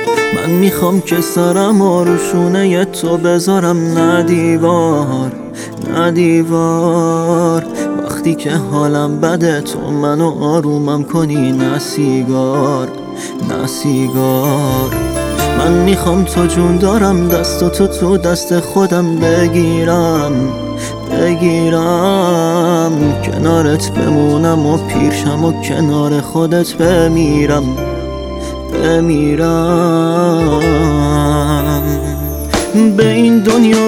من میخوام که سرم آروشونه تو بذارم، نه دیوار نه دیوار. وقتی که حالم بده تو منو آرومم کنی، نه سیگار نه سیگار. من میخوام تو جون دارم، دست تو دست خودم بگیرم کنارت بمونم و پیرشم و کنار خودت بمیرم. به این دنیا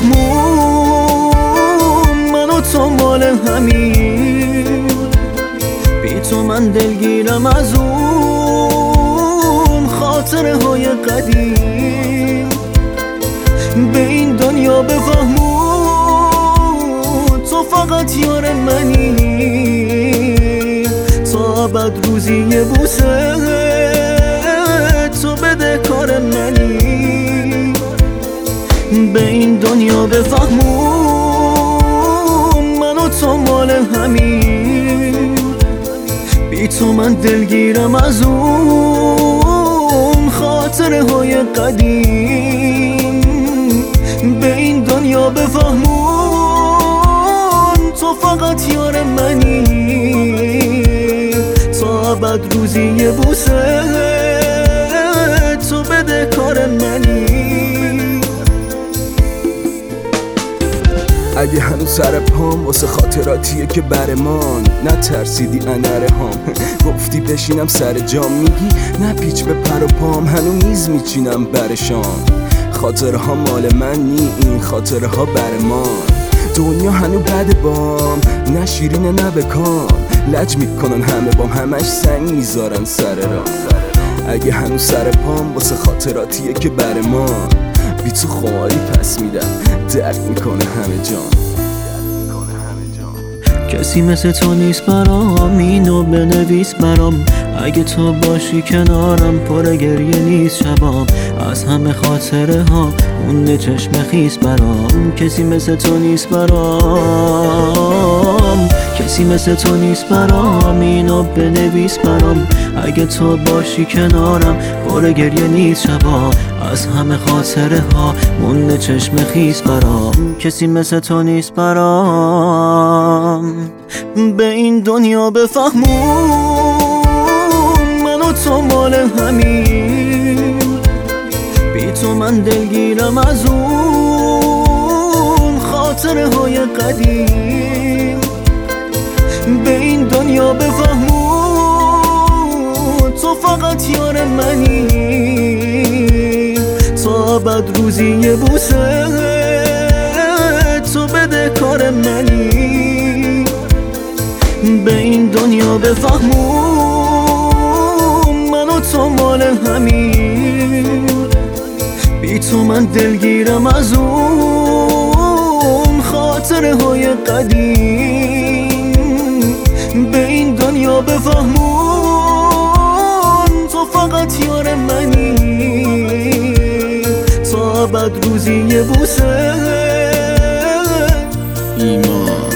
بفهمون من و تو مال همین، بی تو من دلگیرم از اون خاطره های قدیم. به این دنیا بفهمون تو فقط یار منی، تا ابد روزی یه بوسه تو بده کار منی. به این دنیا بفهمون من و تو مال همین، بی تو من دلگیرم از اون خاطره های قدیم. به این دنیا بفهمون تو فقط یار منی، تا ابد روزی یه بوسه تو بده کار منی. اگه هنوز سر پام واسه خاطراتیه که برمان، نترسیدی انره هام گفتی بشینم سر جام، میگی نه پیچ به پر و پام هنو میز میچینم برشام. خاطره ها مال من نی، این خاطره ها برمان. دنیا هنو بد بام، نه شیرینه نه بکام، لج میکنن همه بام، همش سنگ میذارن سر رام. اگه هنو سر پام واسه خاطراتیه که برمان، بی تو خماری پس میدم درد میکنه همه جان. کسی مثل تو نیست برام، اینو بنویس برام. اگه تو باشی کنارم پر گریه نیست شبام، از همه خاطره ها مونده چشم خیس برام. کسی مثل تو نیست برام، کسی مثل تو نیست برام، اینو بنویس برام. اگه تو باشی کنارم پر گریه نیست شبام، از همه خاطره ها مونده چشم خیس برام. کسی مثل تو نیست برام. به این دنیا بفهمون من و تو مال همین، بی تو من دلگیرم از اون خاطره های قدیم. به این دنیا بفهمون تو فقط یار منی، تا ابد روزی یه بوسه تو بده کار منی. به این دنیا بفهمون من و تو مال همین، بی تو من دلگیرم از اون خاطره های قدیم. به این دنیا بفهمون تو فقط یار منی، تا ابد روزی یه بوسه. ایمان